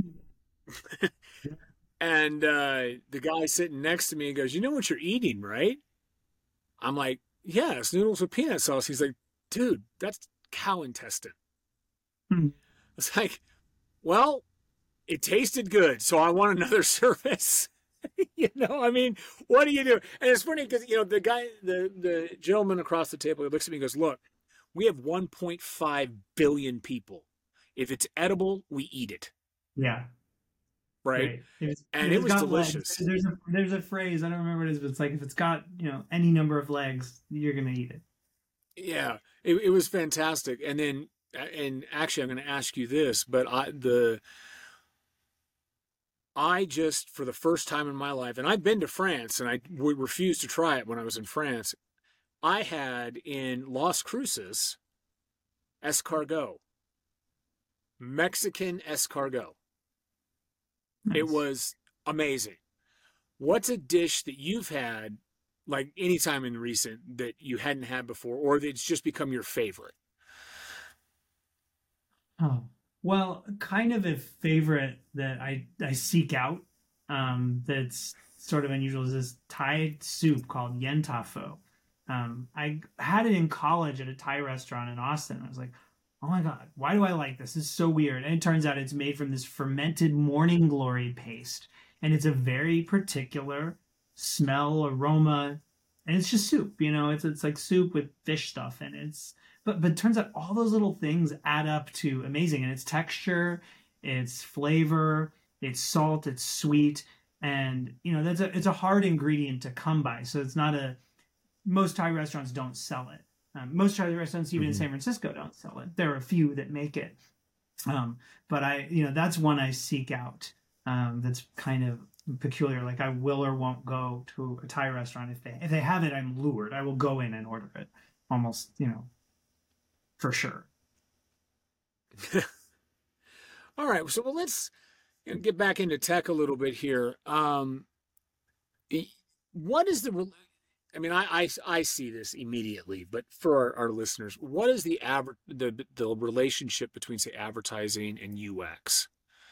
and the guy sitting next to me goes, "You know what you're eating, right?" I'm like, "Yeah, it's noodles with peanut sauce." He's like, "Dude, that's cow intestine." It's like, well, it tasted good, so I want another service. I mean, what do you do? And it's funny because the gentleman across the table, he looks at me and goes, "Look, we have 1.5 billion people. If it's edible, we eat it, Yeah. right?" Right. If And it it's was got legs, delicious. there's a phrase, I don't remember what it is, but it's like, if it's got, any number of legs, you're gonna eat it. Yeah, it was fantastic. And actually, I'm going to ask you this, but I just, for the first time in my life, and I've been to France, and I would refuse to try it when I was in France. I had in Las Cruces escargot, Mexican escargot. It Nice. was amazing. What's a dish that you've had, like anytime in recent, that you hadn't had before, or that's just become your favorite? Oh, well, kind of a favorite that I seek out, that's sort of unusual, is this Thai soup called yen tafo. I had it in college at a Thai restaurant in Austin. I was like, oh my God, why do I like this? This is so weird. And it turns out it's made from this fermented morning glory paste, and it's a very particular smell, aroma, and it's just soup. It's like soup with fish stuff, and but it turns out all those little things add up to amazing. And its texture, its flavor, its salt, its sweet, and it's a hard ingredient to come by. So it's not a most Thai restaurants don't sell it. Most Thai restaurants, even in Mm-hmm. San Francisco, don't sell it. There are a few that make it, um, but that's one I seek out. That's kind of peculiar. Like I will or won't go to a Thai restaurant if they have it. I'm lured. I will go in and order it, almost for sure. All right. So, well, let's get back into tech a little bit here. What is I mean, I see this immediately, but for our listeners, what is the relationship between, say, advertising and UX?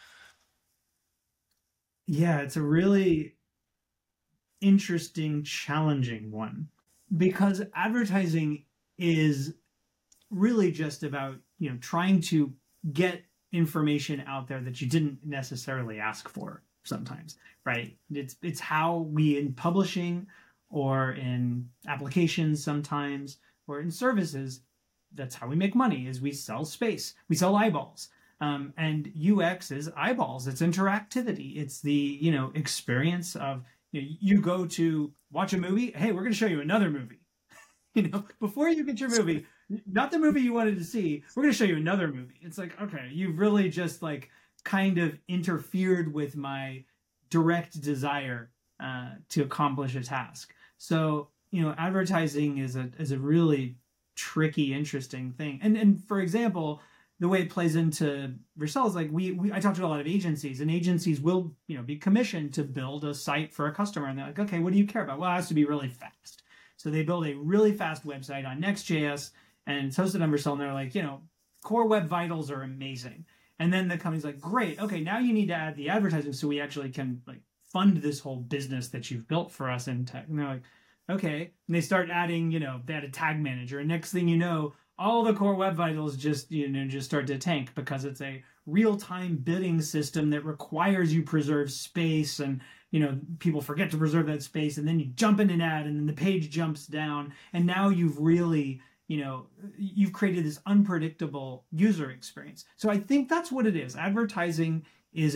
Yeah, it's a really interesting, challenging one because advertising is really just about trying to get information out there that you didn't necessarily ask for sometimes, right? It's how we in publishing or in applications sometimes or in services, that's how we make money is we sell space, we sell eyeballs. And UX is eyeballs, it's interactivity, it's the experience of you go to watch a movie, hey, we're going to show you another movie. Before you get your movie, not the movie you wanted to see, we're going to show you another movie. It's like, okay, you've really just like kind of interfered with my direct desire to accomplish a task. So advertising is a really tricky, interesting thing. And for example, the way it plays into Vercel is like I talk to a lot of agencies, and agencies will be commissioned to build a site for a customer, and they're like, okay, what do you care about? Well, it has to be really fast. So they build a really fast website on Next.js, and it's hosted on Vercel, and they're like, core web vitals are amazing. And then the company's like, great, okay, now you need to add the advertising so we actually can like fund this whole business that you've built for us in tech. And they're like, okay. And they start adding, they add a tag manager. And next thing you know, all the core web vitals just start to tank because it's a real-time bidding system that requires you preserve space, and people forget to preserve that space, and then you jump in an ad and then the page jumps down, and now you've really you've created this unpredictable user experience. So I think that's what it is. Advertising is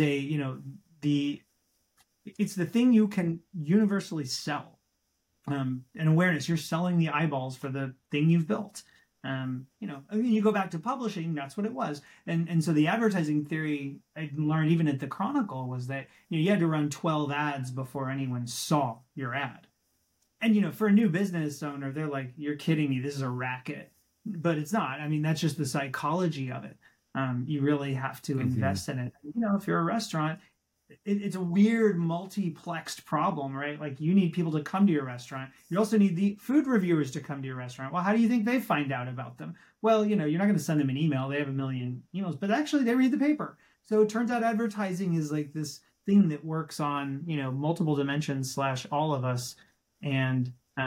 it's the thing you can universally sell. And awareness, you're selling the eyeballs for the thing you've built. You go back to publishing, that's what it was. And so the advertising theory I learned even at the Chronicle was that you had to run 12 ads before anyone saw your ad. And for a new business owner, they're like, you're kidding me, this is a racket. But it's not. I mean, that's just the psychology of it. You really have to invest in it. If you're a restaurant, it's a weird multiplexed problem, right? Like you need people to come to your restaurant. You also need the food reviewers to come to your restaurant. Well, how do you think they find out about them? Well, you're not going to send them an email. They have a million emails, but actually they read the paper. So it turns out advertising is like this thing that works on, multiple dimensions / all of us. And,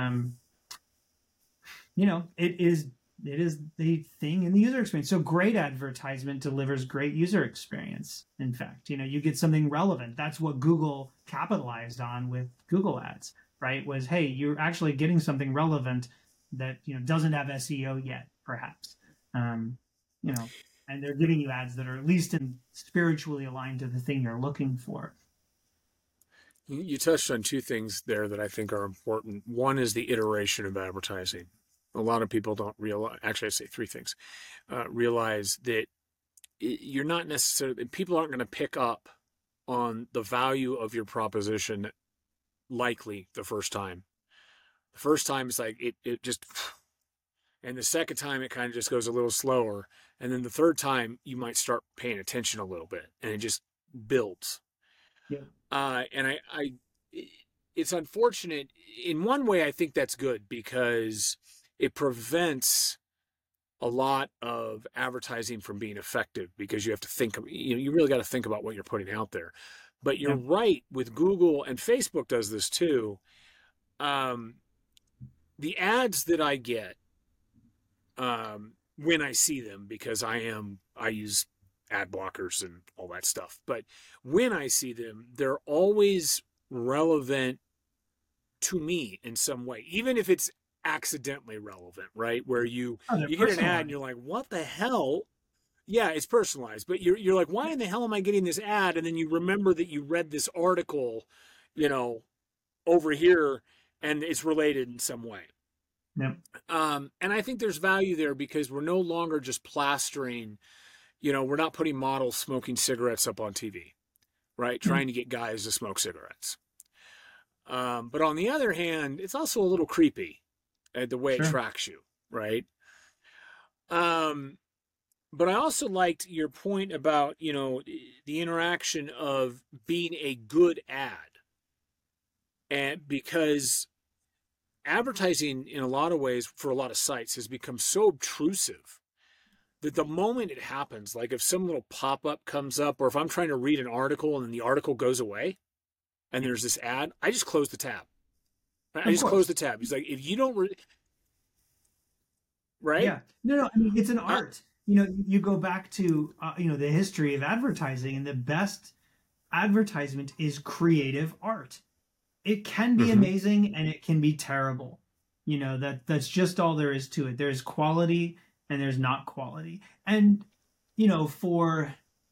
it is the thing in the user experience. So great advertisement delivers great user experience. In fact, you get something relevant. That's what Google capitalized on with Google Ads, right? Was, hey, you're actually getting something relevant that, doesn't have SEO yet, perhaps. And they're giving you ads that are at least spiritually aligned to the thing you're looking for. You touched on two things there that I think are important. One is the iteration of advertising. A lot of people don't realize, actually I say three things, realize that you're not necessarily, people aren't going to pick up on the value of your proposition likely the first time. The first time it's like, it just, and the second time it kind of just goes a little slower. And then the third time you might start paying attention a little bit and it just builds. Yeah. And it's unfortunate. In one way, I think that's good because it prevents a lot of advertising from being effective because you have to think, you really got to think about what you're putting out there. But you're right with Google, and Facebook does this too. The ads that I get when I see them, because I use ad blockers and all that stuff, but when I see them, they're always relevant to me in some way, even if it's accidentally relevant, right? Where you get an ad and you're like, what the hell? Yeah, it's personalized, but you're like, why in the hell am I getting this ad? And then you remember that you read this article, over here, and it's related in some way. Yep. And I think there's value there because we're no longer just plastering, we're not putting models smoking cigarettes up on TV. right? Trying to get guys to smoke cigarettes. But on the other hand, it's also a little creepy at the way it Sure. tracks you, right? But I also liked your point about, the interaction of being a good ad. And because advertising in a lot of ways for a lot of sites has become so obtrusive that the moment it happens, like if some little pop-up comes up, or if I'm trying to read an article and then the article goes away and there's this ad, I just close the tab. I just close the tab. He's like, if you don't, right? Yeah. No, I mean, it's an art. You go back to, the history of advertising, and the best advertisement is creative art. It can be amazing and it can be terrible. That's just all there is to it. There's quality and there's not quality. And, for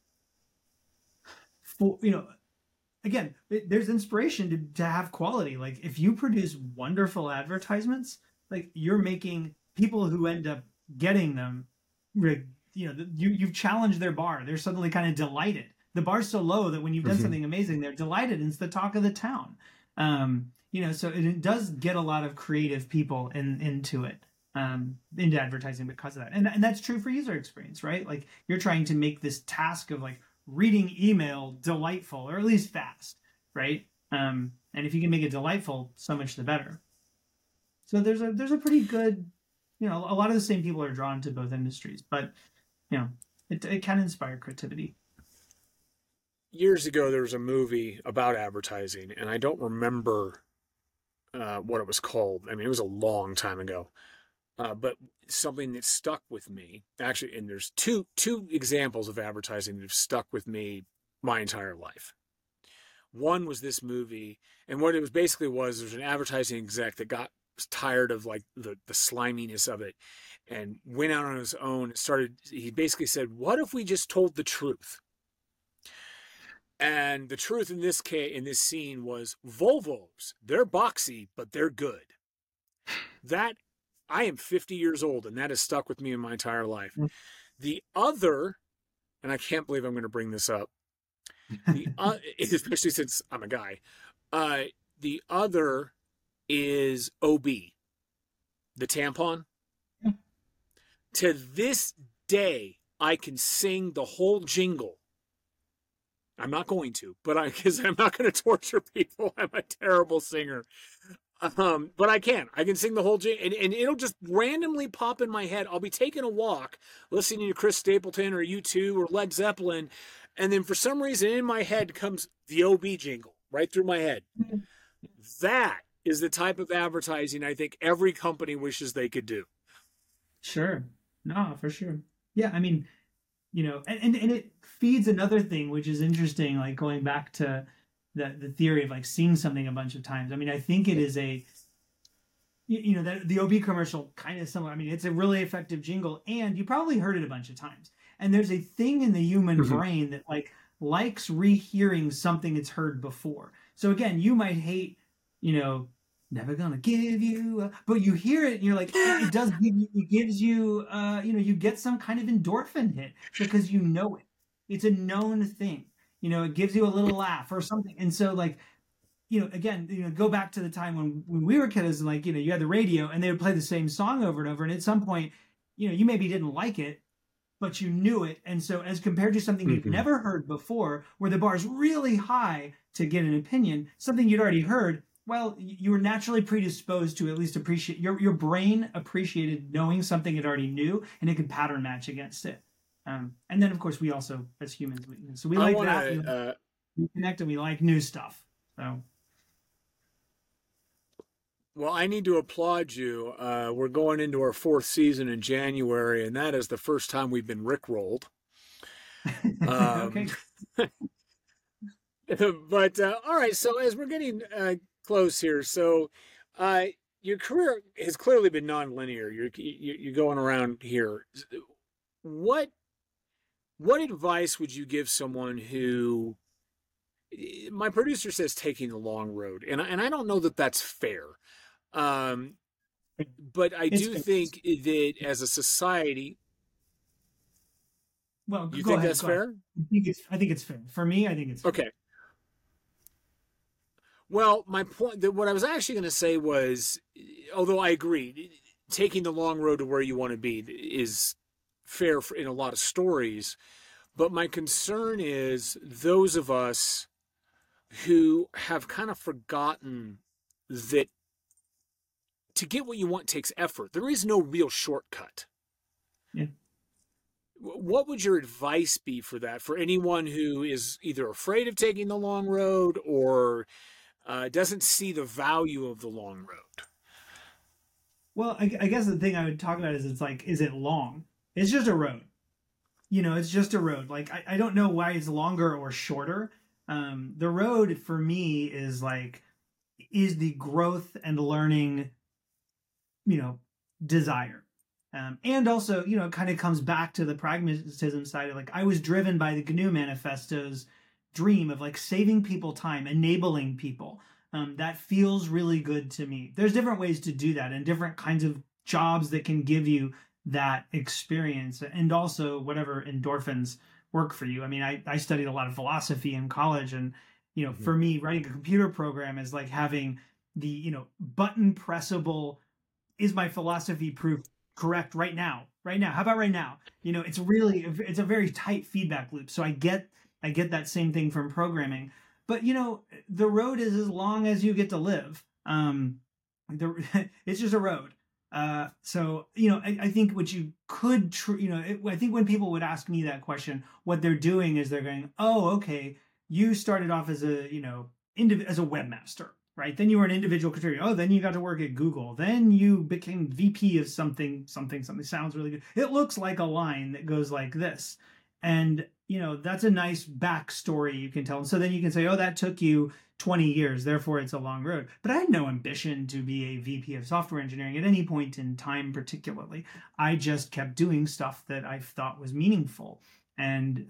again, there's inspiration to have quality. Like if you produce wonderful advertisements, like you're making people who end up getting them, you've challenged their bar. They're suddenly kind of delighted. The bar's so low that when you've done something amazing, they're delighted, and it's the talk of the town. So it does get a lot of creative people into advertising because of that. And that's true for user experience, right? Like you're trying to make this task of like reading email delightful, or at least fast, right? And if you can make it delightful, so much the better. So there's a pretty good, a lot of the same people are drawn to both industries, but it can inspire creativity. Years ago, there was a movie about advertising, and I don't remember what it was called. I mean, it was a long time ago, but something that stuck with me, actually, and there's two examples of advertising that have stuck with me my entire life. One was this movie, and what it was basically was there's an advertising exec that got tired of like the sliminess of it and went out on his own and he basically said, what if we just told the truth? And the truth in this scene was Volvos. They're boxy, but they're good. That, I am 50 years old, and that has stuck with me in my entire life. The other, and I can't believe I'm going to bring this up, especially since I'm a guy, the other is OB, the tampon. To this day, I can sing the whole jingle. I'm not going to, because I'm not going to torture people. I'm a terrible singer. But I can sing the whole jingle, and it'll just randomly pop in my head. I'll be taking a walk, listening to Chris Stapleton or U2 or Led Zeppelin, and then for some reason in my head comes the OB jingle right through my head. That is the type of advertising I think every company wishes they could do. Sure. No, for sure. Yeah, I mean, and it feeds another thing, which is interesting, like going back to the theory of like seeing something a bunch of times. I mean, I think it is that the OB commercial kind of similar. I mean, it's a really effective jingle, and you probably heard it a bunch of times. And there's a thing in the human brain that likes rehearing something it's heard before. So again, you might hate, never gonna give you, but you hear it and you're like, it does give you, it gives you, you get some kind of endorphin hit because you know it. It's a known thing. It gives you a little laugh or something. And so again, go back to the time when we were kids, and you had the radio and they would play the same song over and over. And at some point, you maybe didn't like it, but you knew it. And so as compared to something you've never heard before, where the bar is really high to get an opinion, something you'd already heard, well, you were naturally predisposed to at least appreciate, your brain appreciated knowing something it already knew, and it could pattern match against it. And then, of course, we also, as humans, we like that. We connect and we like new stuff. So. Well, I need to applaud you. We're going into our 4th season in January, and that is the first time we've been rickrolled. Okay. But all right, so as we're getting close here, so your career has clearly been nonlinear. You're going around here. What advice would you give someone who? My producer says taking the long road, and I don't know that that's fair. But I do think that as a society, well, you think that's fair? I think it's fair. For me, I think it's fair. Okay. Well, my point, what I was actually going to say was, although I agree, taking the long road to where you want to be is fair in a lot of stories. But my concern is those of us who have kind of forgotten that to get what you want takes effort. There is no real shortcut. Yeah. What would your advice be for that, for anyone who is either afraid of taking the long road or doesn't see the value of the long road? Well, I guess the thing I would talk about is it's like, is it long? It's just a road. It's just a road. Like, I don't know why it's longer or shorter. The road for me is like, is the growth and learning, you know, desire. And also, it kind of comes back to the pragmatism side of like, I was driven by the GNU Manifesto's dream of like saving people time, enabling people. That feels really good to me. There's different ways to do that and different kinds of jobs that can give you that experience and also whatever endorphins work for you. I mean, I studied a lot of philosophy in college and, for me, writing a computer program is like having the, button pressable, is my philosophy proof correct right now? Right now. How about right now? It's a very tight feedback loop. So I get that same thing from programming. But the road is as long as you get to live. It's just a road. So I think what you could, I think when people would ask me that question, what they're doing is they're going, oh, okay, you started off as a as a webmaster, right? Then you were an individual contributor. Oh, then you got to work at Google. Then you became VP of something. Sounds really good. It looks like a line that goes like this. And, that's a nice backstory you can tell. And so then you can say, oh, that took you 20 years. Therefore, it's a long road. But I had no ambition to be a VP of software engineering at any point in time, particularly. I just kept doing stuff that I thought was meaningful. And,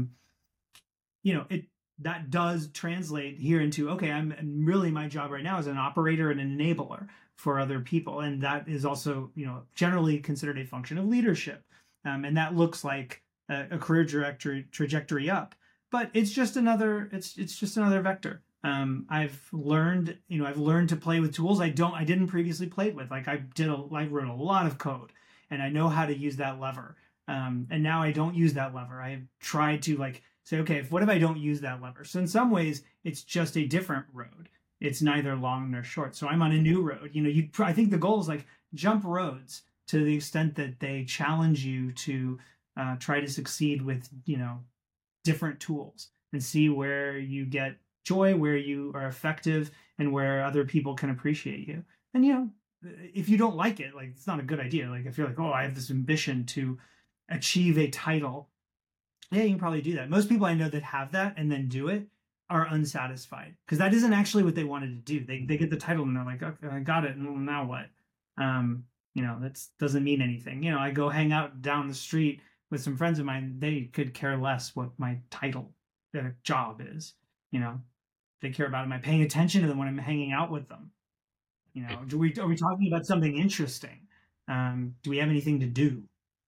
that does translate here into, okay, my job right now is an operator and an enabler for other people. And that is also, generally considered a function of leadership. And that looks like a career trajectory up, but it's just another vector. I've learned to play with tools I didn't previously play with. Like I wrote a lot of code and I know how to use that lever. And now I don't use that lever. I've tried to say, okay, what if I don't use that lever? So in some ways it's just a different road. It's neither long nor short. So I'm on a new road. I think the goal is like jump roads to the extent that they challenge you to try to succeed with, different tools and see where you get joy, where you are effective, and where other people can appreciate you. And, if you don't like it, like it's not a good idea. Like if you're like, oh, I have this ambition to achieve a title, yeah, you can probably do that. Most people I know that have that and then do it are unsatisfied because that isn't actually what they wanted to do. They get the title and they're like, okay, I got it. And now what? That doesn't mean anything. I go hang out down the street with some friends of mine. They could care less what my title, their job is. They care about, am I paying attention to them when I'm hanging out with them? Are we talking about something interesting? Do we have anything to do?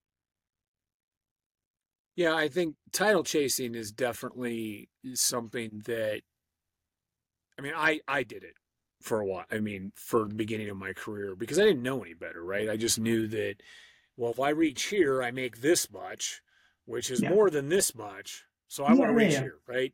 Yeah, I think title chasing is definitely something that, I mean, I did it for a while. I mean, for the beginning of my career, because I didn't know any better, right? I just knew that, well, if I reach here, I make this much, which is Yeah. more than this much. So I want to reach here, right?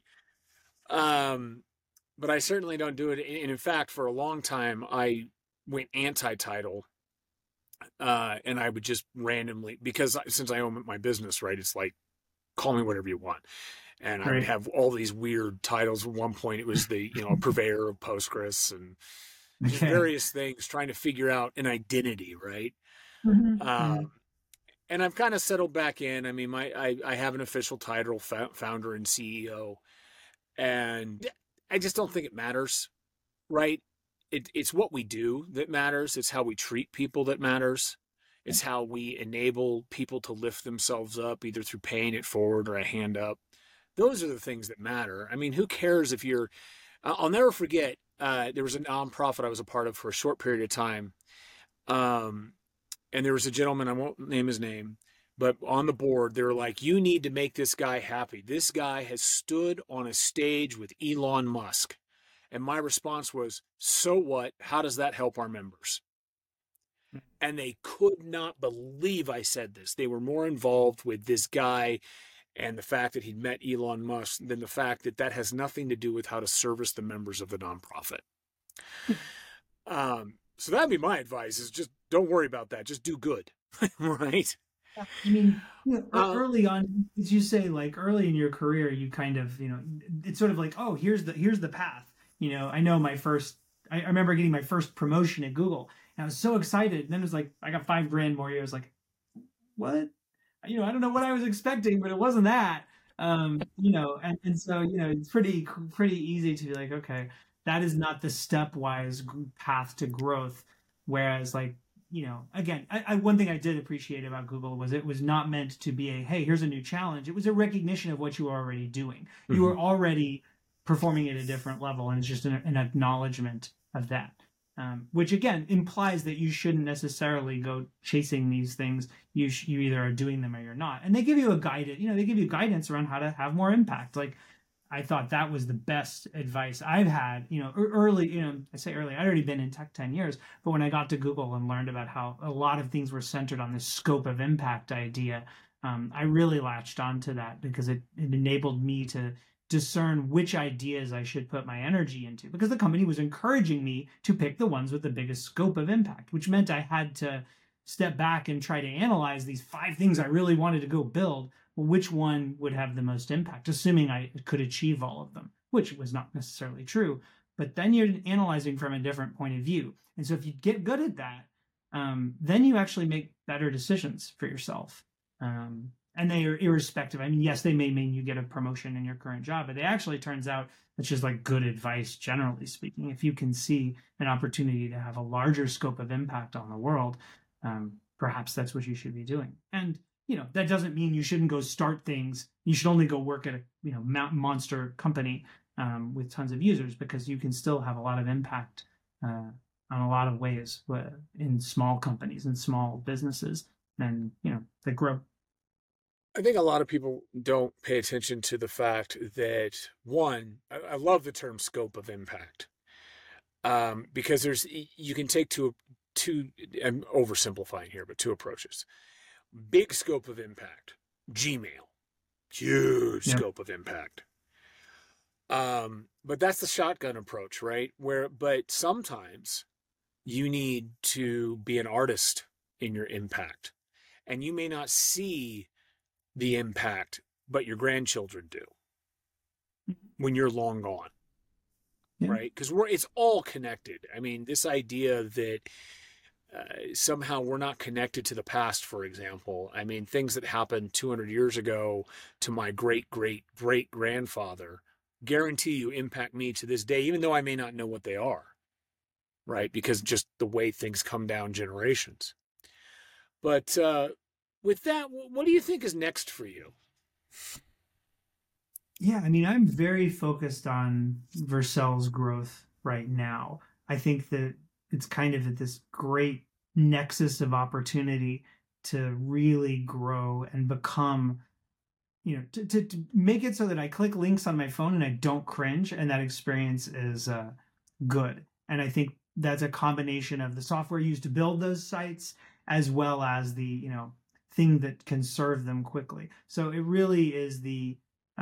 But I certainly don't do it. And in fact, for a long time, I went anti-title. And I would just randomly, because since I own my business, right, it's like, call me whatever you want. And I would have all these weird titles. At one point, it was the, purveyor of Postgres and just various things, trying to figure out an identity, right? Mm-hmm. And I've kind of settled back in. I mean, I have an official title, founder and CEO, and I just don't think it matters, right? It's what we do that matters. It's how we treat people that matters. It's how we enable people to lift themselves up, either through paying it forward or a hand up. Those are the things that matter. I mean, who cares if you're, I'll never forget, there was a nonprofit I was a part of for a short period of time. And there was a gentleman, I won't name his name, but on the board, they were like, you need to make this guy happy. This guy has stood on a stage with Elon Musk. And my response was, so what? How does that help our members? And they could not believe I said this. They were more involved with this guy and the fact that he'd met Elon Musk than the fact that that has nothing to do with how to service the members of the nonprofit. So that'd be my advice, is just don't worry about that. Just do good. Right? I mean, early on, as you say, like early in your career, you kind of, it's sort of like, oh, here's the path. I know I remember getting my first promotion at Google, and I was so excited. And then it was like, I got $5,000 more. I was like, what? I don't know what I was expecting, but it wasn't that. And so, it's pretty easy to be like, okay, that is not the stepwise path to growth. Whereas like, again, one thing I did appreciate about Google was it was not meant to be hey, here's a new challenge. It was a recognition of what you were already doing. Mm-hmm. You were already performing at a different level, and it's just an acknowledgement of that. Which again implies that you shouldn't necessarily go chasing these things. You either are doing them or you're not. And they give you they give you guidance around how to have more impact. Like, I thought that was the best advice I've had, early, I say early, I'd already been in tech 10 years, but when I got to Google and learned about how a lot of things were centered on this scope of impact idea, I really latched onto that because it enabled me to discern which ideas I should put my energy into, because the company was encouraging me to pick the ones with the biggest scope of impact, which meant I had to step back and try to analyze these 5 things I really wanted to go build. Well, which one would have the most impact, assuming I could achieve all of them, which was not necessarily true. But then you're analyzing from a different point of view. And so if you get good at that, then you actually make better decisions for yourself. And they are irrespective. I mean, yes, they may mean you get a promotion in your current job, but it actually turns out it's just like good advice, generally speaking. If you can see an opportunity to have a larger scope of impact on the world, perhaps that's what you should be doing. And that doesn't mean you shouldn't go start things. You should only go work at a monster company with tons of users, because you can still have a lot of impact on a lot of ways in small companies and small businesses, and that grow. I think a lot of people don't pay attention to the fact that, one, I love the term scope of impact, because you can take two. I'm oversimplifying here, but 2 approaches. Big scope of impact, Gmail, huge scope of impact. But that's the shotgun approach, right? But sometimes you need to be an artist in your impact, and you may not see the impact, but your grandchildren do when you're long gone, right? Because it's all connected. I mean, this idea that somehow we're not connected to the past, for example. I mean, things that happened 200 years ago to my great-great-great-grandfather guarantee you impact me to this day, even though I may not know what they are, right? Because just the way things come down generations. But with that, what do you think is next for you? Yeah, I mean, I'm very focused on Vercel's growth right now. I think that it's kind of at this great nexus of opportunity to really grow and become, to make it so that I click links on my phone and I don't cringe, and that experience is good. And I think that's a combination of the software used to build those sites, as well as the, thing that can serve them quickly. So it really is the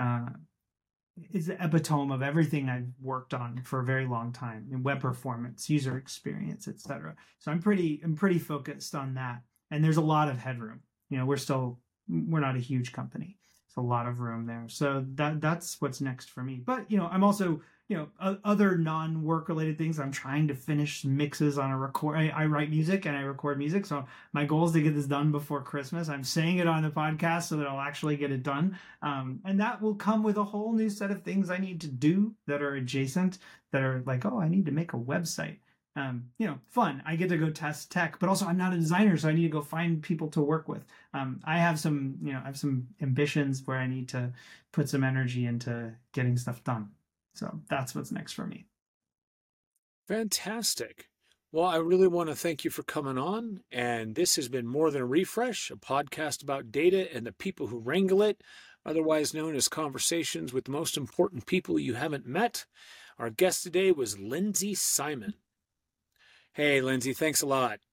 epitome of everything I've worked on for a very long time in web performance, user experience, etc. So I'm pretty focused on that. And there's a lot of headroom. We're not a huge company. There's a lot of room there. So that's what's next for me. But I'm also other non-work related things. I'm trying to finish mixes on a record. I write music and I record music. So my goal is to get this done before Christmas. I'm saying it on the podcast so that I'll actually get it done. And that will come with a whole new set of things I need to do that are adjacent, that are like, oh, I need to make a website. Fun. I get to go test tech, but also I'm not a designer, so I need to go find people to work with. I have some ambitions where I need to put some energy into getting stuff done. So that's what's next for me. Fantastic. Well, I really want to thank you for coming on. And this has been More Than a Refresh, a podcast about data and the people who wrangle it, otherwise known as Conversations with the Most Important People You Haven't Met. Our guest today was Lindsay Simon. Hey, Lindsay, thanks a lot.